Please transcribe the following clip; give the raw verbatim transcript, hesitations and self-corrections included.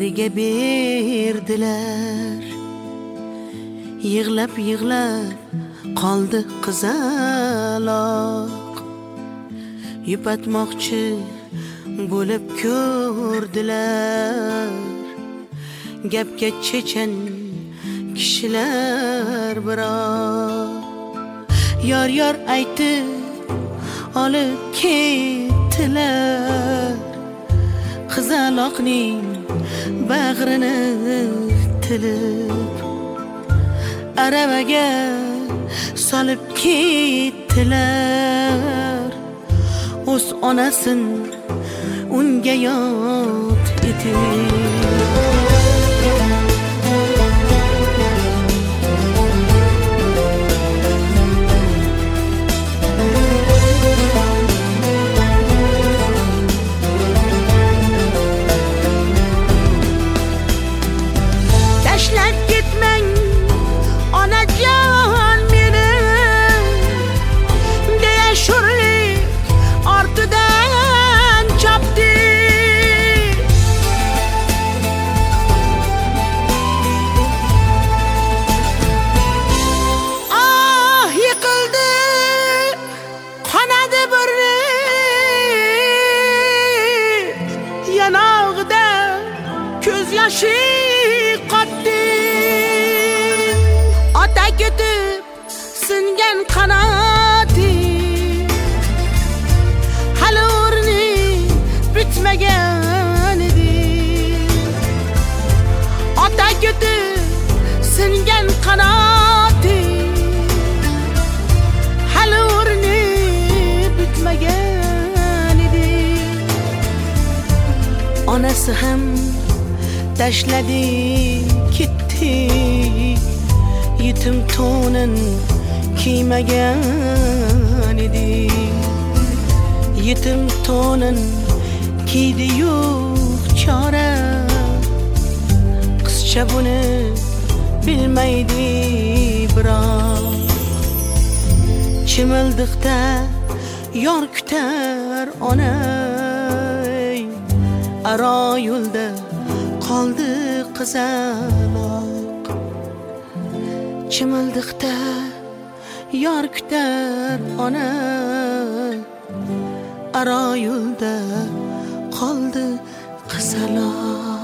yerga berdilar. Yig'lab yig'lab qoldi qizaloq. Yupatmoqchi bo'lib ko'rdilar. Gapga chechan kishilar biroq. Yor yor aytib olib ketdilar. Qizaloqning bag'rini tilib aravaga solib ketdilar. O'z onasin unga yod etib. Ko'z yoshi qotdi. Ota ketib singan qanoti. Hali o'rni bitmagan edi. Ota ketib singan qanoti. Hali o'rni bitmagan edi. Onasi ham tashladi ketdi. Yetim to'nin kiymagan edi. Yetim to'nin kiydi yo'q chora. Qizcha buni bilmaydi biroq. Chimildiqda yor kutar ona. Aro yo'lda qoldi qizaloq. Chimildiqda yor kutar ona. Aro yo'lda qoldi qizaloq.